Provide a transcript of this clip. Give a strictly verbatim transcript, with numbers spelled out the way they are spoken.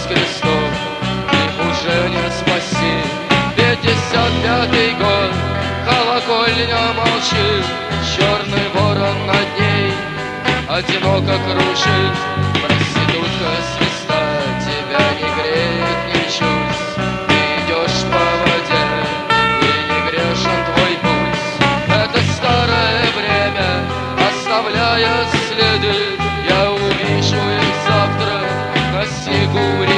с крестом их уже не спаси. Пятьдесят пятый год, колокольня молчит, черный ворон над ней одиноко кружит. Проститутка с креста тебя не греет ничуть. Ты идешь по воде, и не грешен твой путь. Это старое время, оставляя следы, я увижу их завтра на снегу.